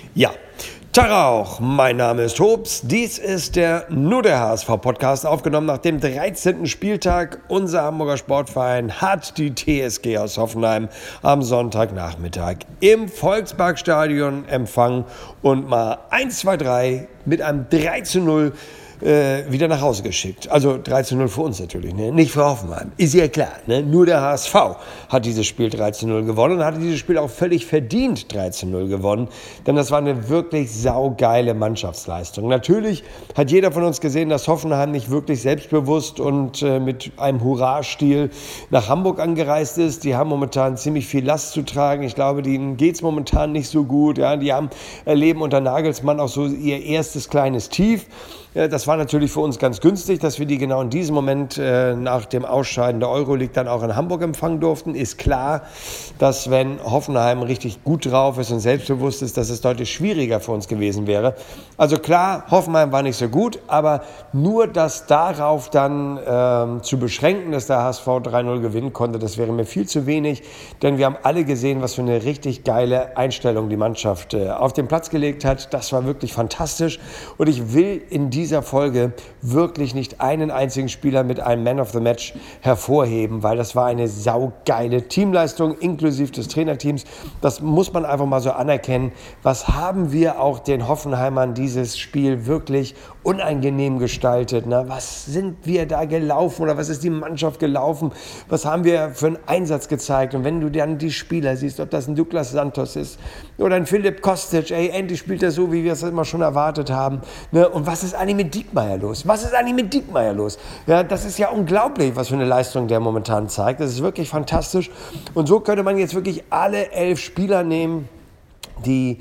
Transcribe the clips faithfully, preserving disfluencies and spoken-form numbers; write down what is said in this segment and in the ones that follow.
Ja, Tag auch, mein Name ist Hobbs, dies ist der Nur der H S V-Podcast, aufgenommen nach dem dreizehnten Spieltag. Unser Hamburger Sportverein hat die T S G aus Hoffenheim am Sonntagnachmittag im Volksparkstadion empfangen und mal eins, zwei, drei mit einem drei zu null äh, wieder nach Hause geschickt. Also drei zu null für uns natürlich, ne? Nicht für Hoffenheim. Ist ja klar, ne? Nur der H S V hat dieses Spiel drei zu null gewonnen und hat dieses Spiel auch völlig verdient drei zu null gewonnen, denn das war eine wirklich saugeile Mannschaftsleistung. Natürlich hat jeder von uns gesehen, dass Hoffenheim nicht wirklich selbstbewusst und äh, mit einem Hurra-Stil nach Hamburg angereist ist. Die haben momentan ziemlich viel Last zu tragen. Ich glaube, denen geht es momentan nicht so gut. Ja? Die haben, erleben unter Nagelsmann auch so ihr erstes kleines Tief. Das war natürlich für uns ganz günstig, dass wir die genau in diesem Moment äh, nach dem Ausscheiden der Euroleague dann auch in Hamburg empfangen durften. Ist klar, dass wenn Hoffenheim richtig gut drauf ist und selbstbewusst ist, dass es deutlich schwieriger für uns gewesen wäre. Also klar, Hoffenheim war nicht so gut, aber nur das darauf dann ähm, zu beschränken, dass der H S V drei null gewinnen konnte, das wäre mir viel zu wenig, denn wir haben alle gesehen, was für eine richtig geile Einstellung die Mannschaft äh, auf den Platz gelegt hat. Das war wirklich fantastisch und ich will in dieser Folge wirklich nicht einen einzigen Spieler mit einem Man of the Match hervorheben, weil das war eine saugeile Teamleistung inklusive des Trainerteams. Das muss man einfach mal so anerkennen. Was haben wir auch den Hoffenheimern dieses Spiel wirklich unangenehm gestaltet? Ne? Was sind wir da gelaufen oder was ist die Mannschaft gelaufen? Was haben wir für einen Einsatz gezeigt? Und wenn du dann die Spieler siehst, ob das ein Douglas Santos ist oder ein Philipp Kostic, ey, endlich spielt er so, wie wir es immer schon erwartet haben. Ne? Und was ist eigentlich mit Diekmeyer los? Was ist eigentlich mit Diekmeyer los? Ja, das ist ja unglaublich, was für eine Leistung der momentan zeigt. Das ist wirklich fantastisch. Und so könnte man jetzt wirklich alle elf Spieler nehmen, die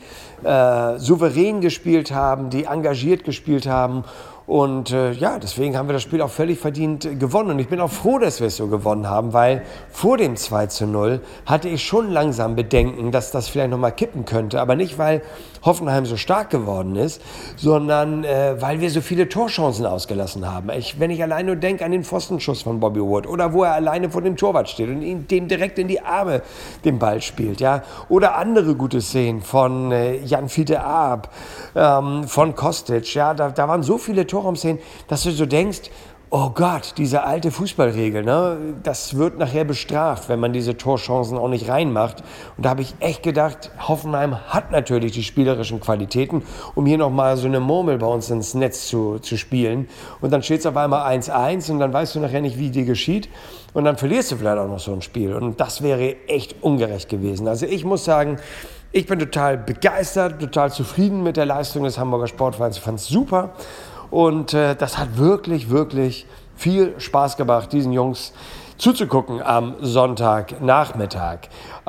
äh, souverän gespielt haben, die engagiert gespielt haben. Und äh, ja, deswegen haben wir das Spiel auch völlig verdient äh, gewonnen. Und ich bin auch froh, dass wir es so gewonnen haben, weil vor dem zwei zu null hatte ich schon langsam Bedenken, dass das vielleicht nochmal kippen könnte. Aber nicht, weil Hoffenheim so stark geworden ist, sondern äh, weil wir so viele Torchancen ausgelassen haben. Ich, wenn ich allein nur denke an den Pfostenschuss von Bobby Wood oder wo er alleine vor dem Torwart steht und ihn, dem direkt in die Arme den Ball spielt. Ja? Oder andere gute Szenen von äh, Jan-Fiete Arp, ähm, von Kostic. Ja? Da, da waren so viele Torchancen, dass du so denkst, oh Gott, diese alte Fußballregel, ne, das wird nachher bestraft, wenn man diese Torchancen auch nicht reinmacht. Und da habe ich echt gedacht, Hoffenheim hat natürlich die spielerischen Qualitäten, um hier nochmal so eine Murmel bei uns ins Netz zu, zu spielen. Und dann steht es auf einmal eins eins und dann weißt du nachher nicht, wie dir geschieht. Und dann verlierst du vielleicht auch noch so ein Spiel. Und das wäre echt ungerecht gewesen. Also ich muss sagen, ich bin total begeistert, total zufrieden mit der Leistung des Hamburger Sportvereins. Ich fand es super. Und äh, das hat wirklich, wirklich viel Spaß gemacht, diesen Jungs zuzugucken am Sonntagnachmittag.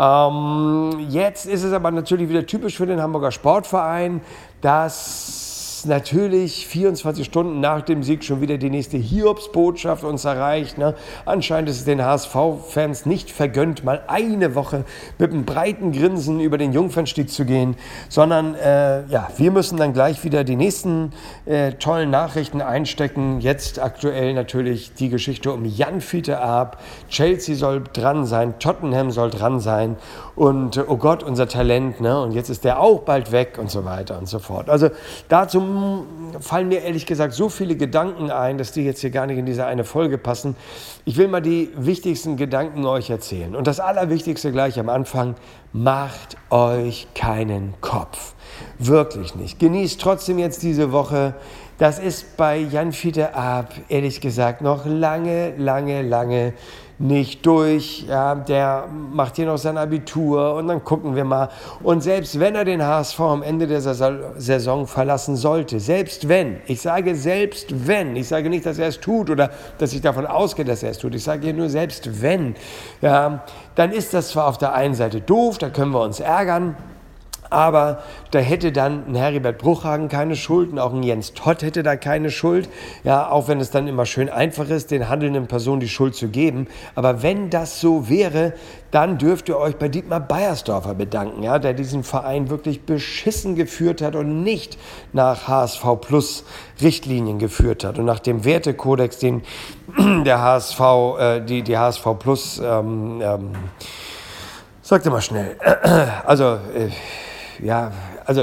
Ähm, jetzt ist es aber natürlich wieder typisch für den Hamburger Sportverein, dass natürlich vierundzwanzig Stunden nach dem Sieg schon wieder die nächste Hiobsbotschaft uns erreicht. Ne? Anscheinend ist es den H S V-Fans nicht vergönnt, mal eine Woche mit einem breiten Grinsen über den Jungfernstieg zu gehen, sondern äh, ja, wir müssen dann gleich wieder die nächsten äh, tollen Nachrichten einstecken. Jetzt aktuell natürlich die Geschichte um Jan-Fiete Arp. Chelsea soll dran sein, Tottenham soll dran sein und äh, oh Gott, unser Talent, ne? Und jetzt ist der auch bald weg und so weiter und so fort. Also dazu fallen mir ehrlich gesagt so viele Gedanken ein, dass die jetzt hier gar nicht in diese eine Folge passen. Ich will mal die wichtigsten Gedanken euch erzählen. Und das Allerwichtigste gleich am Anfang: Macht euch keinen Kopf. Wirklich nicht. Genießt trotzdem jetzt diese Woche. Das ist bei Jan-Fiete Arp, ehrlich gesagt, noch lange, lange, lange nicht durch. Ja, der macht hier noch sein Abitur und dann gucken wir mal. Und selbst wenn er den H S V am Ende der Saison verlassen sollte, selbst wenn, ich sage selbst wenn, ich sage nicht, dass er es tut oder dass ich davon ausgehe, dass er es tut, ich sage hier nur selbst wenn, ja, dann ist das zwar auf der einen Seite doof, da können wir uns ärgern, aber da hätte dann ein Heribert Bruchhagen keine Schuld und auch ein Jens Todt hätte da keine Schuld. Ja, auch wenn es dann immer schön einfach ist, den handelnden Personen die Schuld zu geben. Aber wenn das so wäre, dann dürft ihr euch bei Dietmar Beiersdorfer bedanken, ja, der diesen Verein wirklich beschissen geführt hat und nicht nach H S V Plus Richtlinien geführt hat und nach dem Wertekodex, den der H S V, äh, die, die H S V Plus, ähm, ähm, sagt mal schnell, also, äh, ja, also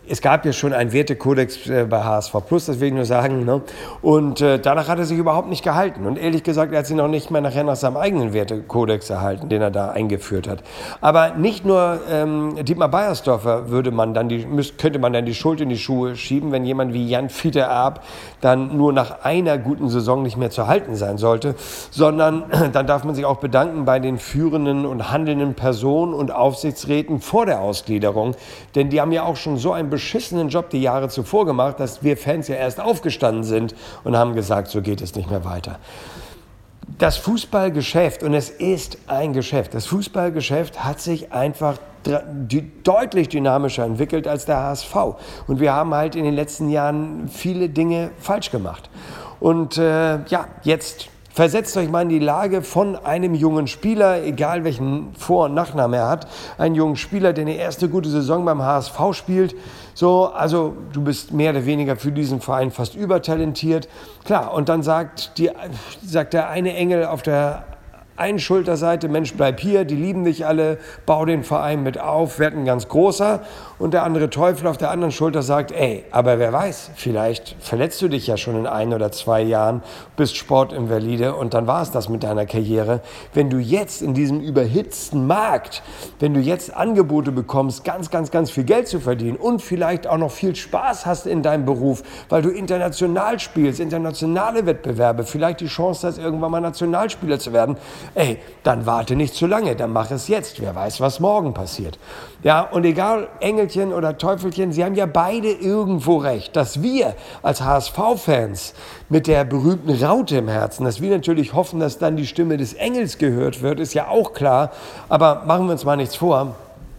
es gab ja schon einen Wertekodex äh, bei H S V Plus, das will ich nur sagen. Ne? Und äh, danach hat er sich überhaupt nicht gehalten. Und ehrlich gesagt, er hat sich noch nicht mal nachher nach seinem eigenen Wertekodex erhalten, den er da eingeführt hat. Aber nicht nur ähm, Dietmar Beiersdorfer würde man dann die, müß, könnte man dann die Schuld in die Schuhe schieben, wenn jemand wie Jan-Fiete Arp dann nur nach einer guten Saison nicht mehr zu halten sein sollte, sondern dann darf man sich auch bedanken bei den führenden und handelnden Personen und Aufsichtsräten vor der Ausgliederung, denn die haben ja auch schon so einen beschissenen Job die Jahre zuvor gemacht, dass wir Fans ja erst aufgestanden sind und haben gesagt, so geht es nicht mehr weiter. Das Fußballgeschäft, und es ist ein Geschäft, das Fußballgeschäft hat sich einfach deutlich dynamischer entwickelt als der H S V. Und wir haben halt in den letzten Jahren viele Dinge falsch gemacht. Und äh, ja, jetzt versetzt euch mal in die Lage von einem jungen Spieler, egal welchen Vor- und Nachnamen er hat, einen jungen Spieler, der eine erste gute Saison beim H S V spielt. So, also du bist mehr oder weniger für diesen Verein fast übertalentiert. Klar, und dann sagt, die, sagt der eine Engel auf der einen Schulterseite, Mensch, bleib hier, die lieben dich alle, bau den Verein mit auf, werd ein ganz großer. Und der andere Teufel auf der anderen Schulter sagt, ey, aber wer weiß, vielleicht verletzt du dich ja schon in ein oder zwei Jahren, bist Sportinvalide und dann war es das mit deiner Karriere. Wenn du jetzt in diesem überhitzten Markt, wenn du jetzt Angebote bekommst, ganz, ganz, ganz viel Geld zu verdienen und vielleicht auch noch viel Spaß hast in deinem Beruf, weil du international spielst, internationale Wettbewerbe, vielleicht die Chance hast, irgendwann mal Nationalspieler zu werden, ey, dann warte nicht zu lange, dann mach es jetzt. Wer weiß, was morgen passiert. Ja, und egal, Engelchen oder Teufelchen, sie haben ja beide irgendwo recht, dass wir als H S V-Fans mit der berühmten Raute im Herzen, dass wir natürlich hoffen, dass dann die Stimme des Engels gehört wird, ist ja auch klar. Aber machen wir uns mal nichts vor.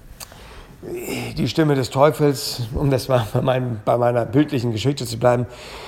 Die Stimme des Teufels, um das mal bei, meinem, bei meiner bildlichen Geschichte zu bleiben,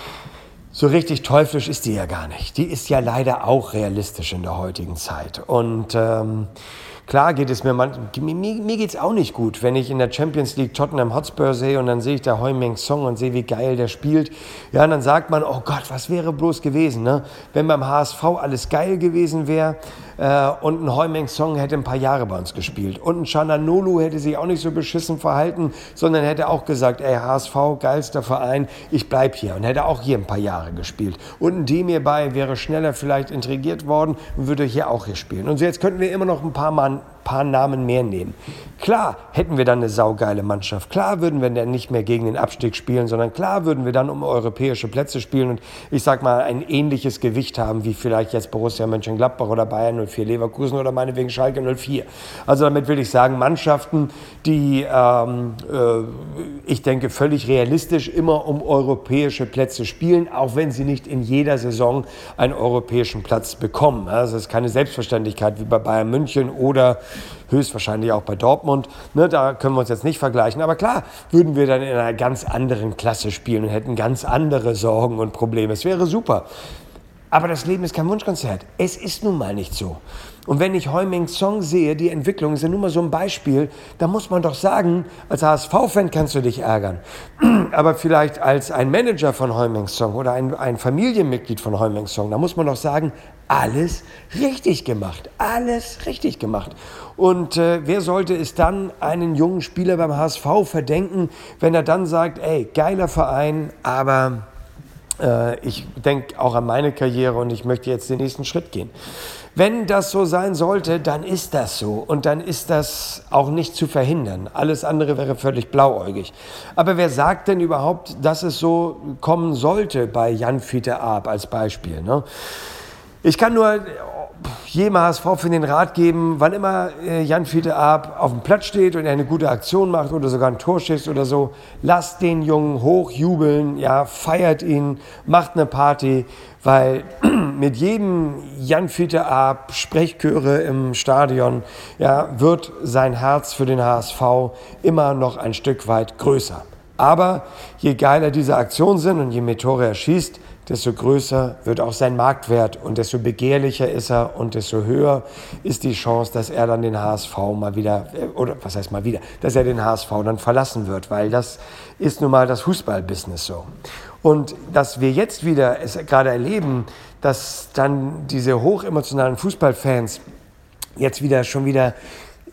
so richtig teuflisch ist die ja gar nicht. Die ist ja leider auch realistisch in der heutigen Zeit. Und ähm, klar geht es mir, man, mir, mir geht es auch nicht gut, wenn ich in der Champions League Tottenham Hotspur sehe und dann sehe ich da Heung-min Son und sehe, wie geil der spielt. Ja, und dann sagt man, oh Gott, was wäre bloß gewesen, ne? Wenn beim H S V alles geil gewesen wäre äh, und ein Heung-min Son hätte ein paar Jahre bei uns gespielt. Und ein Çalhanoğlu hätte sich auch nicht so beschissen verhalten, sondern hätte auch gesagt, ey, H S V, geilster Verein, ich bleib hier. Und hätte auch hier ein paar Jahre gespielt. Und ein Demir Bay wäre schneller vielleicht intrigiert worden und würde hier auch hier spielen. Und so jetzt könnten wir immer noch ein paar Mal paar Namen mehr nehmen. Klar hätten wir dann eine saugeile Mannschaft. Klar würden wir dann nicht mehr gegen den Abstieg spielen, sondern klar würden wir dann um europäische Plätze spielen und ich sag mal ein ähnliches Gewicht haben wie vielleicht jetzt Borussia Mönchengladbach oder Bayern null vier Leverkusen oder meinetwegen Schalke null vier. Also damit will ich sagen, Mannschaften, die ähm, äh, ich denke völlig realistisch immer um europäische Plätze spielen, auch wenn sie nicht in jeder Saison einen europäischen Platz bekommen. Also es ist keine Selbstverständlichkeit wie bei Bayern München oder höchstwahrscheinlich auch bei Dortmund. Ne, da können wir uns jetzt nicht vergleichen. Aber klar, würden wir dann in einer ganz anderen Klasse spielen und hätten ganz andere Sorgen und Probleme. Es wäre super. Aber das Leben ist kein Wunschkonzert. Es ist nun mal nicht so. Und wenn ich Heung-min Son sehe, die Entwicklung ist ja nun mal so ein Beispiel, da muss man doch sagen, als H S V-Fan kannst du dich ärgern. Aber vielleicht als ein Manager von Heung-min Son oder ein, ein Familienmitglied von Heung-min Son, da muss man doch sagen, alles richtig gemacht, alles richtig gemacht. Und äh, wer sollte es dann einen jungen Spieler beim H S V verdenken, wenn er dann sagt, ey, geiler Verein, aber äh, ich denke auch an meine Karriere und ich möchte jetzt den nächsten Schritt gehen. Wenn das so sein sollte, dann ist das so und dann ist das auch nicht zu verhindern. Alles andere wäre völlig blauäugig. Aber wer sagt denn überhaupt, dass es so kommen sollte bei Jan-Fiete Arp als Beispiel, ne? Ich kann nur jedem H S V für den Rat geben, wann immer Jan-Fiete Arp auf dem Platz steht und er eine gute Aktion macht oder sogar ein Tor schießt oder so, lasst den Jungen hochjubeln, ja, feiert ihn, macht eine Party, weil mit jedem Jan-Fiete Arp Sprechchöre im Stadion, ja, wird sein Herz für den H S V immer noch ein Stück weit größer. Aber je geiler diese Aktionen sind und je mehr Tore er schießt, desto größer wird auch sein Marktwert und desto begehrlicher ist er und desto höher ist die Chance, dass er dann den H S V mal wieder, oder was heißt mal wieder, dass er den H S V dann verlassen wird, weil das ist nun mal das Fußballbusiness so. Und dass wir jetzt wieder es gerade erleben, dass dann diese hochemotionalen Fußballfans jetzt wieder schon wieder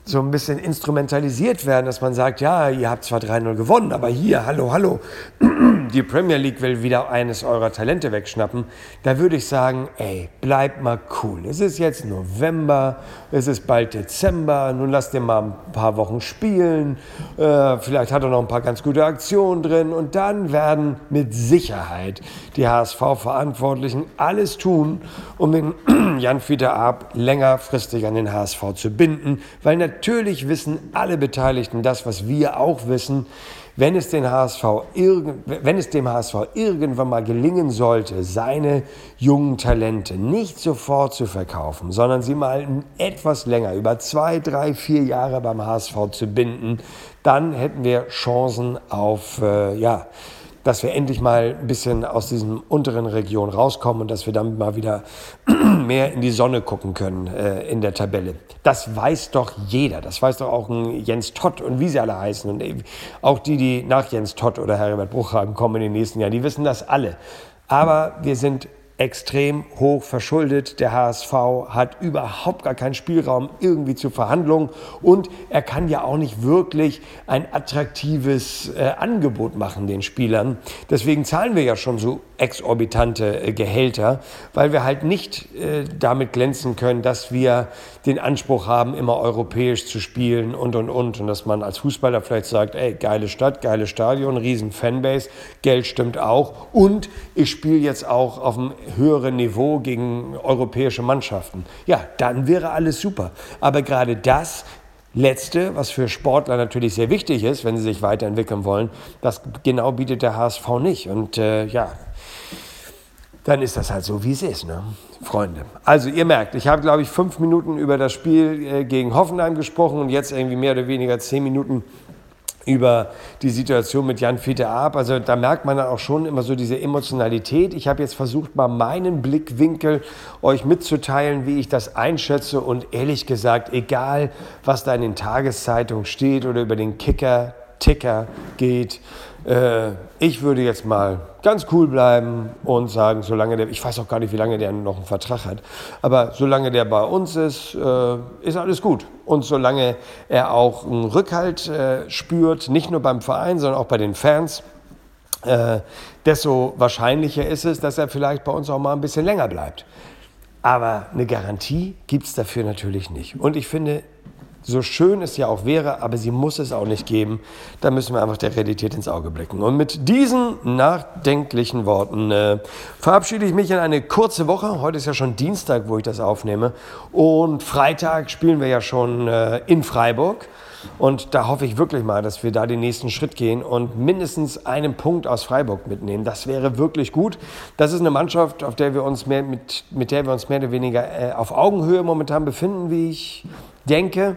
so ein bisschen instrumentalisiert werden, dass man sagt, ja, ihr habt zwar drei null gewonnen, aber hier, hallo, hallo, die Premier League will wieder eines eurer Talente wegschnappen. Da würde ich sagen, ey, bleibt mal cool. Es ist jetzt November, es ist bald Dezember, nun lasst ihr mal ein paar Wochen spielen, äh, vielleicht hat er noch ein paar ganz gute Aktionen drin und dann werden mit Sicherheit die H S V-Verantwortlichen alles tun, um den Jan-Fiete Arp längerfristig an den H S V zu binden, weil natürlich wissen alle Beteiligten das, was wir auch wissen. Wenn es, den H S V irgend, wenn es dem H S V irgendwann mal gelingen sollte, seine jungen Talente nicht sofort zu verkaufen, sondern sie mal etwas länger, über zwei, drei, vier Jahre beim H S V zu binden, dann hätten wir Chancen auf, äh, ja, dass wir endlich mal ein bisschen aus diesen unteren Regionen rauskommen und dass wir dann mal wieder mehr in die Sonne gucken können äh, in der Tabelle. Das weiß doch jeder. Das weiß doch auch ein Jens Todt und wie sie alle heißen. Und auch die, die nach Jens Todt oder Herbert Bruchhagen kommen in den nächsten Jahren, die wissen das alle. Aber wir sind extrem hoch verschuldet. Der H S V hat überhaupt gar keinen Spielraum irgendwie zur Verhandlung und er kann ja auch nicht wirklich ein attraktives äh, Angebot machen den Spielern. Deswegen zahlen wir ja schon so exorbitante äh, Gehälter, weil wir halt nicht äh, damit glänzen können, dass wir den Anspruch haben, immer europäisch zu spielen und und und und dass man als Fußballer vielleicht sagt, ey, geile Stadt, geiles Stadion, riesen Fanbase, Geld stimmt auch und ich spiele jetzt auch auf dem höheren Niveau gegen europäische Mannschaften. Ja, dann wäre alles super. Aber gerade das Letzte, was für Sportler natürlich sehr wichtig ist, wenn sie sich weiterentwickeln wollen, das genau bietet der H S V nicht. Und äh, ja, dann ist das halt so, wie es ist, ne? Freunde. Also ihr merkt, ich habe, glaube ich, fünf Minuten über das Spiel äh, gegen Hoffenheim gesprochen und jetzt irgendwie mehr oder weniger zehn Minuten über die Situation mit Jan-Fiete Arp. Also da merkt man dann auch schon immer so diese Emotionalität. Ich habe jetzt versucht, mal meinen Blickwinkel euch mitzuteilen, wie ich das einschätze. Und ehrlich gesagt, egal, was da in den Tageszeitungen steht oder über den Kicker, Ticker geht, äh, ich würde jetzt mal ganz cool bleiben und sagen, solange der, ich weiß auch gar nicht, wie lange der noch einen Vertrag hat, aber solange der bei uns ist, äh, ist alles gut. Und solange er auch einen Rückhalt äh, spürt, nicht nur beim Verein, sondern auch bei den Fans, äh, desto wahrscheinlicher ist es, dass er vielleicht bei uns auch mal ein bisschen länger bleibt. Aber eine Garantie gibt es dafür natürlich nicht. Und ich finde, so schön es ja auch wäre, aber sie muss es auch nicht geben. Da müssen wir einfach der Realität ins Auge blicken. Und mit diesen nachdenklichen Worten äh, verabschiede ich mich in eine kurze Woche. Heute ist ja schon Dienstag, wo ich das aufnehme. Und Freitag spielen wir ja schon äh, in Freiburg. Und da hoffe ich wirklich mal, dass wir da den nächsten Schritt gehen und mindestens einen Punkt aus Freiburg mitnehmen. Das wäre wirklich gut. Das ist eine Mannschaft, auf der wir uns mehr, mit, mit der wir uns mehr oder weniger äh, auf Augenhöhe momentan befinden, wie ich denke.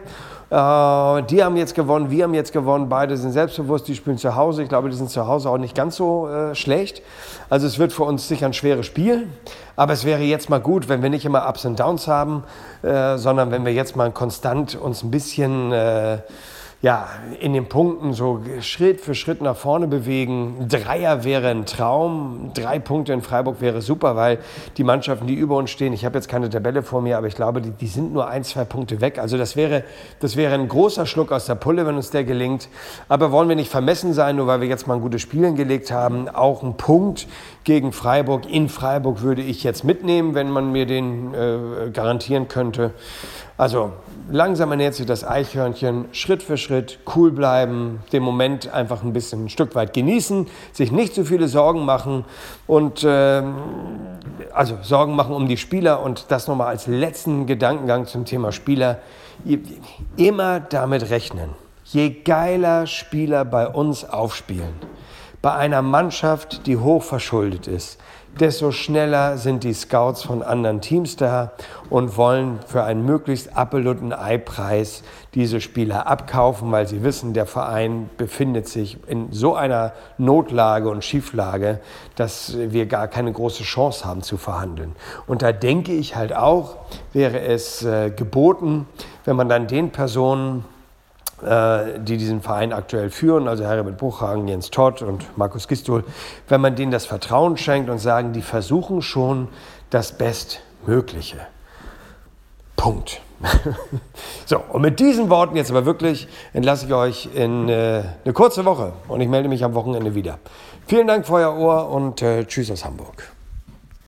Äh, die haben jetzt gewonnen, wir haben jetzt gewonnen. Beide sind selbstbewusst, die spielen zu Hause. Ich glaube, die sind zu Hause auch nicht ganz so äh, schlecht. Also es wird für uns sicher ein schweres Spiel. Aber es wäre jetzt mal gut, wenn wir nicht immer Ups und Downs haben, äh, sondern wenn wir jetzt mal konstant uns ein bisschen äh, ja, in den Punkten so Schritt für Schritt nach vorne bewegen. Dreier wäre ein Traum, drei Punkte in Freiburg wäre super, weil die Mannschaften, die über uns stehen, ich habe jetzt keine Tabelle vor mir, aber ich glaube, die, die sind nur ein, zwei Punkte weg. Also das wäre, das wäre ein großer Schluck aus der Pulle, wenn uns der gelingt. Aber wollen wir nicht vermessen sein, nur weil wir jetzt mal ein gutes Spiel hingelegt haben. Auch ein Punkt gegen Freiburg, in Freiburg würde ich jetzt mitnehmen, wenn man mir den äh, garantieren könnte. Also langsam ernährt sich das Eichhörnchen, Schritt für Schritt, cool bleiben, den Moment einfach ein bisschen ein Stück weit genießen, sich nicht so viele Sorgen machen und äh, also Sorgen machen um die Spieler und das nochmal als letzten Gedankengang zum Thema Spieler, immer damit rechnen, je geiler Spieler bei uns aufspielen, bei einer Mannschaft, die hoch verschuldet ist, desto schneller sind die Scouts von anderen Teams da und wollen für einen möglichst Appel- und ein Ei-Preis diese Spieler abkaufen, weil sie wissen, der Verein befindet sich in so einer Notlage und Schieflage, dass wir gar keine große Chance haben zu verhandeln. Und da denke ich halt auch, wäre es äh, geboten, wenn man dann den Personen, die diesen Verein aktuell führen, also Herbert Bruchhagen, Jens Todt und Markus Gistol, wenn man denen das Vertrauen schenkt und sagen, die versuchen schon das Bestmögliche. Punkt. So, und mit diesen Worten jetzt aber wirklich entlasse ich euch in äh, eine kurze Woche und ich melde mich am Wochenende wieder. Vielen Dank für euer Ohr und äh, tschüss aus Hamburg.